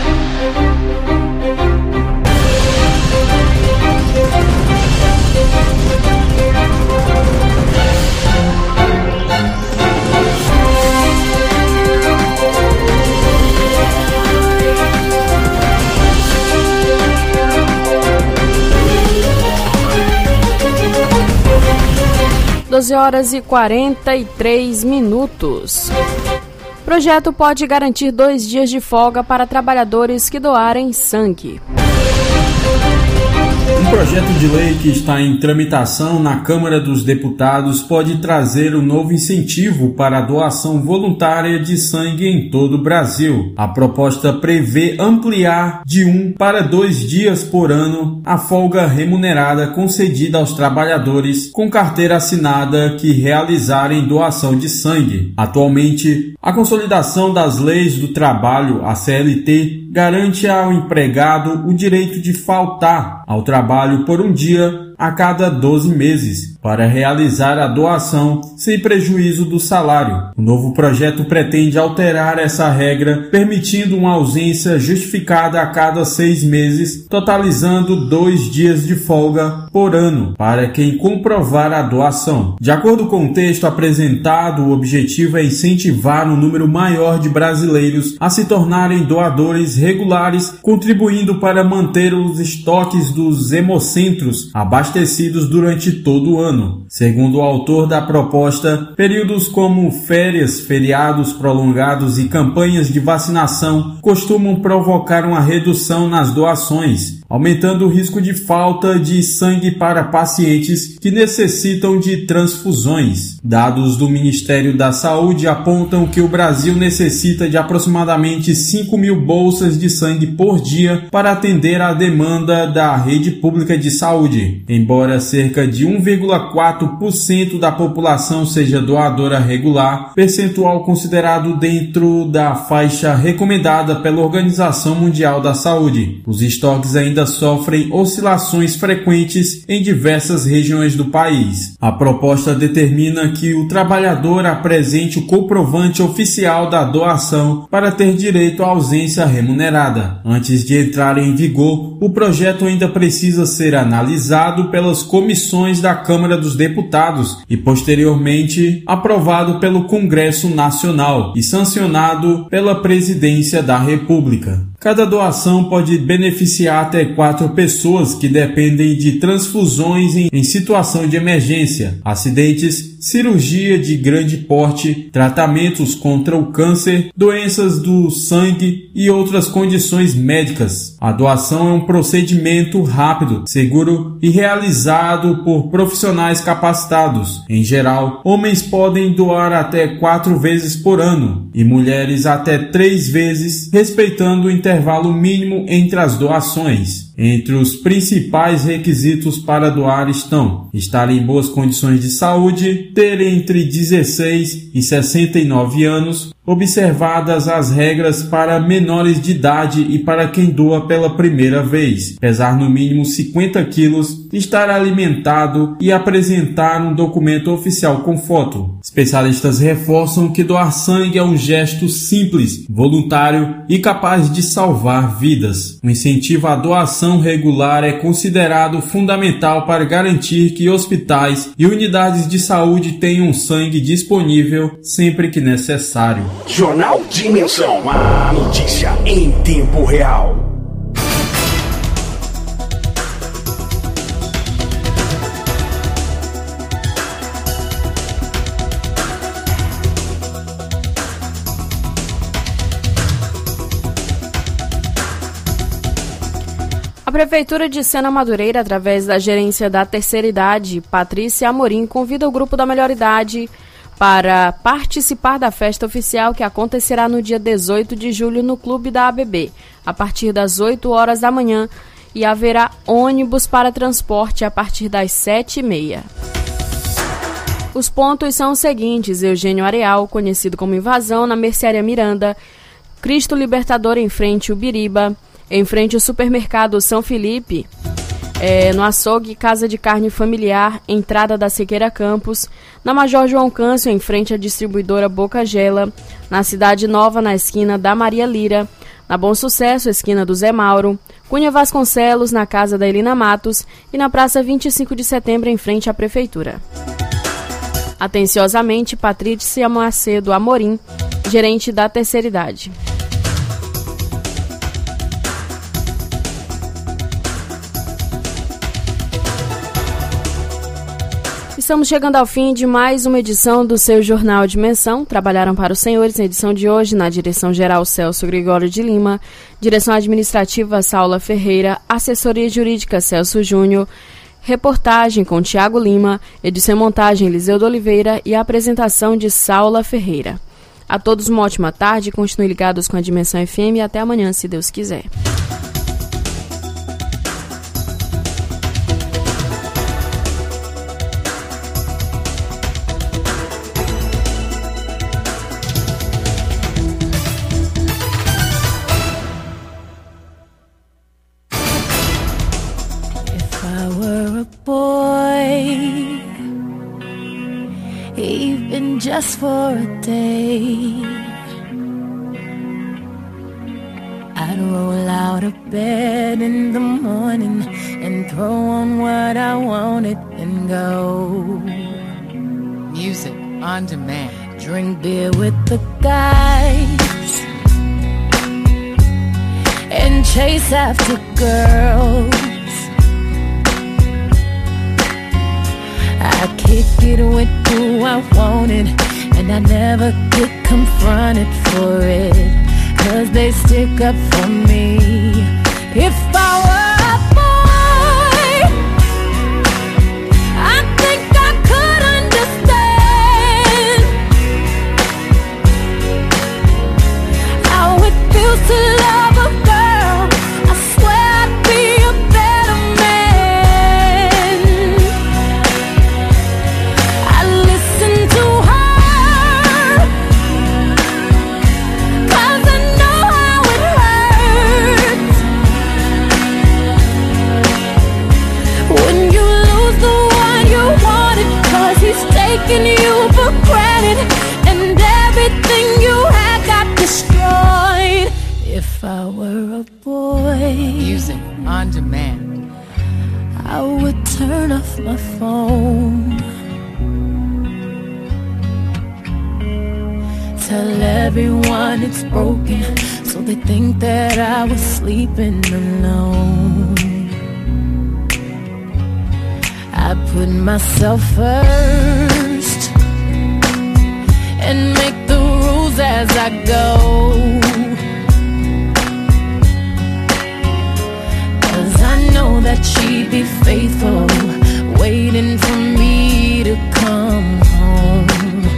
Horas e 43 minutos. Projeto pode garantir 2 dias de folga para trabalhadores que doarem sangue. Um projeto de lei que está em tramitação na Câmara dos Deputados pode trazer um novo incentivo para a doação voluntária de sangue em todo o Brasil. A proposta prevê ampliar de 1 para 2 dias por ano a folga remunerada concedida aos trabalhadores com carteira assinada que realizarem doação de sangue. Atualmente, a Consolidação das Leis do Trabalho, a CLT, garante ao empregado o direito de faltar ao trabalho por um dia a cada 12 meses, para realizar a doação sem prejuízo do salário. O novo projeto pretende alterar essa regra, permitindo uma ausência justificada a cada 6 meses, totalizando 2 dias de folga por ano para quem comprovar a doação. De acordo com o texto apresentado, o objetivo é incentivar um número maior de brasileiros a se tornarem doadores regulares, contribuindo para manter os estoques dos hemocentros abastecidos durante todo o ano. Segundo o autor da proposta, períodos como férias, feriados prolongados e campanhas de vacinação costumam provocar uma redução nas doações, aumentando o risco de falta de sangue para pacientes que necessitam de transfusões. Dados do Ministério da Saúde apontam que o Brasil necessita de aproximadamente 5.000 bolsas de sangue por dia para atender à demanda da rede pública de saúde. Embora cerca de 1,4% da população seja doadora regular, percentual considerado dentro da faixa recomendada pela Organização Mundial da Saúde, os estoques ainda sofrem oscilações frequentes em diversas regiões do país. A proposta determina que o trabalhador apresente o comprovante oficial da doação para ter direito à ausência remunerada. Antes de entrar em vigor, o projeto ainda precisa ser analisado pelas comissões da Câmara dos Deputados e posteriormente aprovado pelo Congresso Nacional e sancionado pela Presidência da República. Cada doação pode beneficiar até 4 pessoas que dependem de transfusões em situação de emergência, acidentes, cirurgia de grande porte, tratamentos contra o câncer, doenças do sangue e outras condições médicas. A doação é um procedimento rápido, seguro e realizado por profissionais capacitados. Em geral, homens podem doar até 4 vezes por ano e mulheres até 3 vezes, respeitando o intervalo mínimo entre as doações. Entre os principais requisitos para doar estão: estar em boas condições de saúde, ter entre 16 e 69 anos, observadas as regras para menores de idade e para quem doa pela primeira vez, pesar no mínimo 50 quilos, estar alimentado e apresentar um documento oficial com foto. Especialistas reforçam que doar sangue é um gesto simples, voluntário e capaz de salvar vidas. O incentivo à doação regular é considerado fundamental para garantir que hospitais e unidades de saúde tenham sangue disponível sempre que necessário. Jornal Dimensão, a notícia em tempo real. A Prefeitura de Sena Madureira, através da gerência da Terceira Idade, Patrícia Amorim, convida o grupo da Melhor Idade para participar da festa oficial que acontecerá no dia 18 de julho no Clube da ABB, a partir das 8 horas da manhã, e haverá ônibus para transporte a partir das 7h30. Os pontos são os seguintes: Eugênio Areal, conhecido como Invasão, na Mercearia Miranda, Cristo Libertador em frente ao Biriba, em frente ao supermercado São Felipe, no açougue Casa de Carne Familiar, entrada da Siqueira Campos, na Major João Câncio, em frente à distribuidora Boca Gela, na Cidade Nova, na esquina da Maria Lira, na Bom Sucesso, esquina do Zé Mauro, Cunha Vasconcelos, na casa da Elina Matos e na Praça 25 de Setembro, em frente à Prefeitura. Atenciosamente, Patrícia Macedo Amorim, gerente da Terceira Idade. Estamos chegando ao fim de mais uma edição do seu Jornal Dimensão. Trabalharam para os senhores na edição de hoje, na direção-geral Celso Gregório de Lima, direção administrativa Saula Ferreira, assessoria jurídica Celso Júnior, reportagem com Tiago Lima, edição e montagem Eliseudo Oliveira e a apresentação de Saula Ferreira. A todos uma ótima tarde, continuem ligados com a Dimensão FM e até amanhã, se Deus quiser. I were a boy, even just for a day, I'd roll out of bed in the morning and throw on what I wanted and go. Music on demand. Drink beer with the guys and chase after girls. I kick it with who I wanted, and I never get confronted for it, 'cause they stick up for me. If I were a boy, I think I could understand how it feels to love a girl. I swear I'd be a better man. I listen to her, 'cause I know how it hurts when you lose the one you wanted, 'cause he's taking you for granted and everything you had got destroyed. If I were a boy, Music on demand. I would turn off my phone, tell everyone it's broken, so they think that I was sleeping alone. I put myself first and make the rules as I go, 'cause I know that she'd be faithful, waiting for me to come home.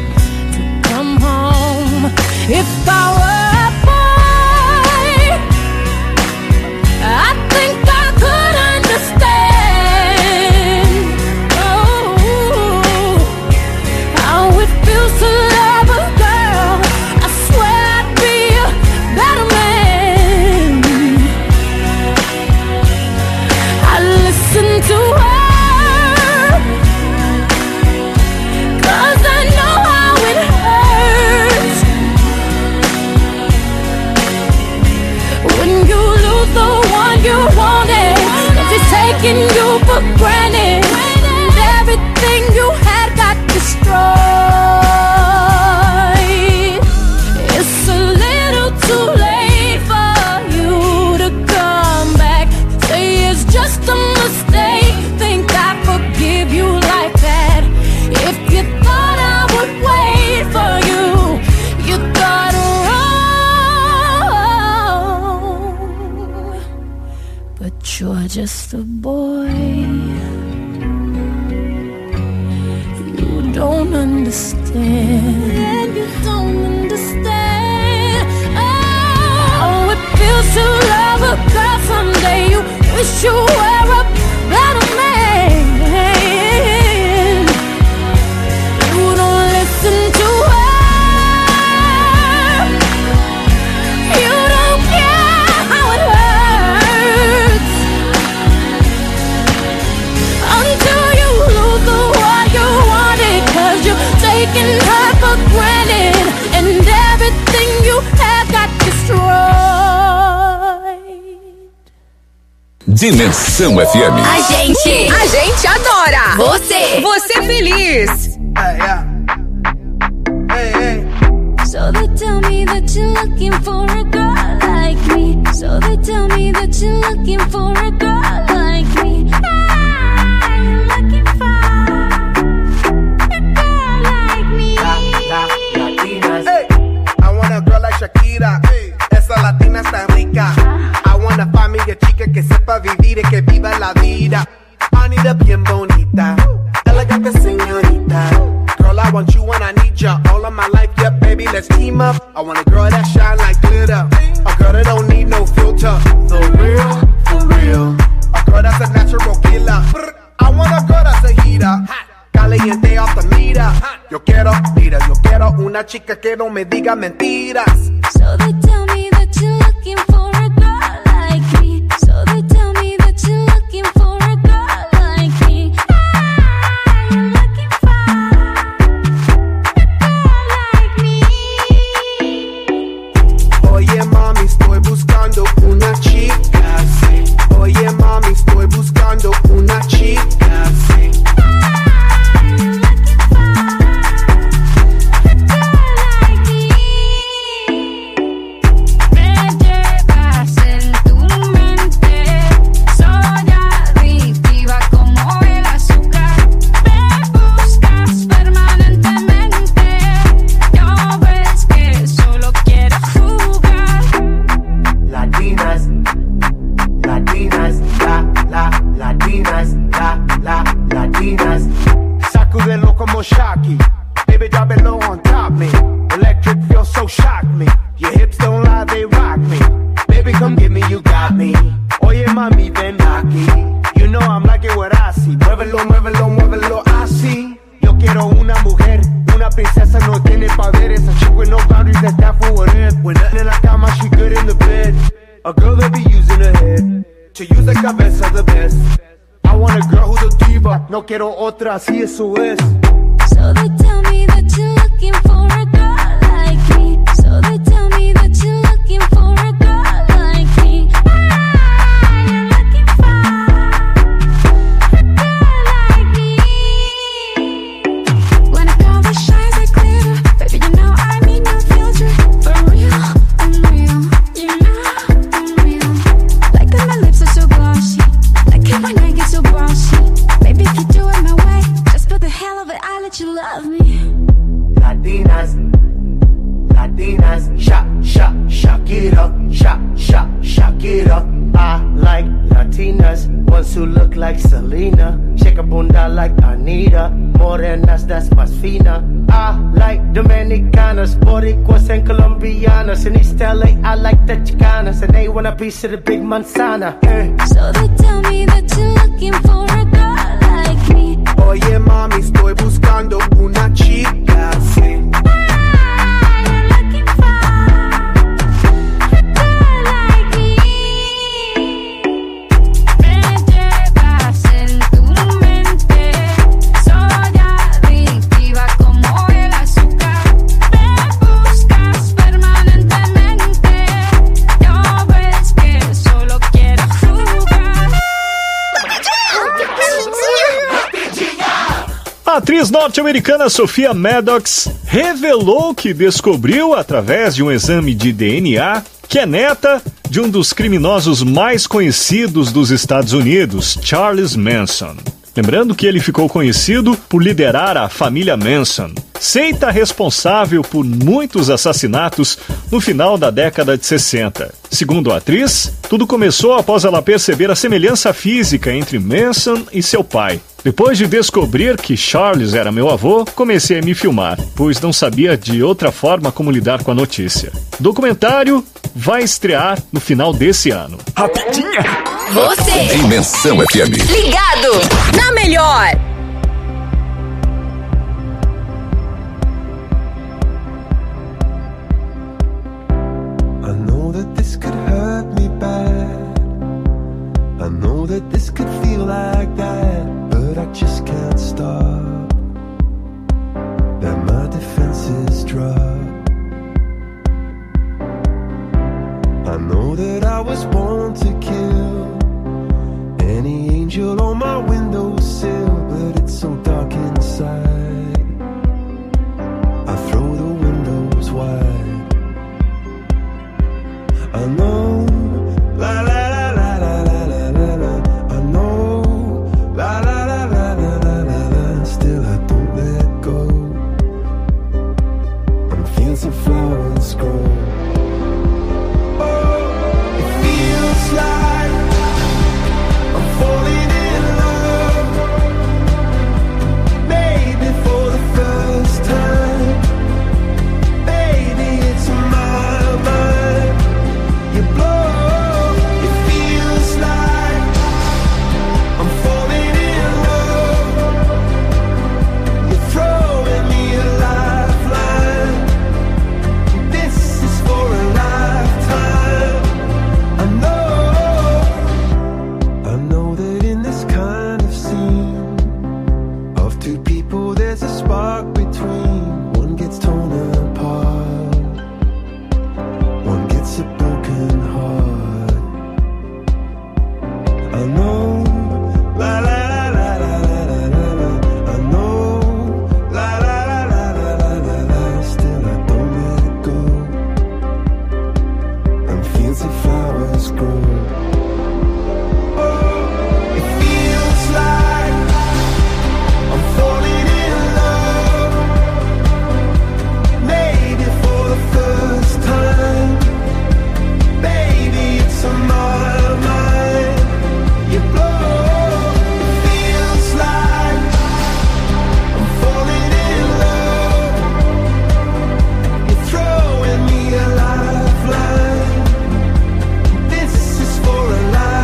If I were a boy, I think I could understand, oh, how it feels to love a girl. I swear I'd be a better man. I listen to her, 'cause I know how it hurts when you lose the one you wanted, if it's taking you for granted and everything you had got destroyed. It's a little too late for you to come back, say it's just a mistake, think I forgive you like that. If you thought I would wait for you, you thought wrong. But you're just a boy, you don't understand. You don't understand. Oh, it feels to love a girl someday. You wish you were a better man. You don't listen to her, you don't care how it hurts until you lose the one you wanted, 'cause you're taking her for granted and everything you had got destroyed. Dimensão FM. A gente adora você feliz. So they tell me that you're looking for a girl like me. So they tell me that you're looking for a girl like me. I'm looking for a girl like me. Hey, I want a girl like Shakira. Esa latina está rica. I want a familia chica que sepa vivir y que viva la vida. Anita bien bonita, elegante señorita. Girl, I want you and I need ya all of my life, yeah, baby, let's team up. I want a girl that shine like glitter, a girl that don't need no filter. The real, for real, a girl that's a natural killer. I want a girl that's a heater, caliente off the meter. Yo quiero, mira, yo quiero una chica que no me diga mentiras. So they tell me that you're looking for a girl like me. So they tell me that you're looking for a girl gon' shock you. Baby, drop it low on top me. Electric feel so shock me. Your hips don't lie, they rock me. Baby, come get me, you got me. Oye, mami, ven aquí. You know I'm liking what I see. Muévelo, muévelo, muévelo, así. Yo quiero una mujer, una princesa, no tiene poderes. A chick with no boundaries, that's that for what it is. When nothing in la cama, she good in the bed. A girl that be using her head to use the cabeza the best. I want a girl who's a diva, no quiero otra, así eso es. So they tell me that you're looking for a girl like me. So they tell me that you're looking for a girl like me. You're looking for a girl like me. When a girl that shines like glitter, baby, you know I need no filter. For real, I'm real. You know I'm real. Like that my lips are so glossy. Like it when I get so bossy. Baby, if you do it my way, just for the hell of it, I let you love me. Latinas, Latinas, shock it up, shock it up. I like Latinas, ones who look like Selena, shake a bunda like Anita, morenas that's más fina. I like Dominicanas, Boricuas and Colombianas. In East LA, I like the Chicanas, and they want a piece of the big manzana. So they tell me that you're looking for a girl like me. Oye mami, estoy buscando una chica así. A atriz norte-americana Sophia Maddox revelou que descobriu, através de um exame de DNA, que é neta de um dos criminosos mais conhecidos dos Estados Unidos, Charles Manson. Lembrando que ele ficou conhecido por liderar a família Manson, seita responsável por muitos assassinatos no final da década de 60. Segundo a atriz, tudo começou após ela perceber a semelhança física entre Manson e seu pai. Depois de descobrir que Charles era meu avô, comecei a me filmar, pois não sabia de outra forma como lidar com a notícia. O documentário vai estrear no final desse ano. Rapidinha! Você! Dimensão FM. Ligado na melhor! I know that this could hurt me bad. I know that this could feel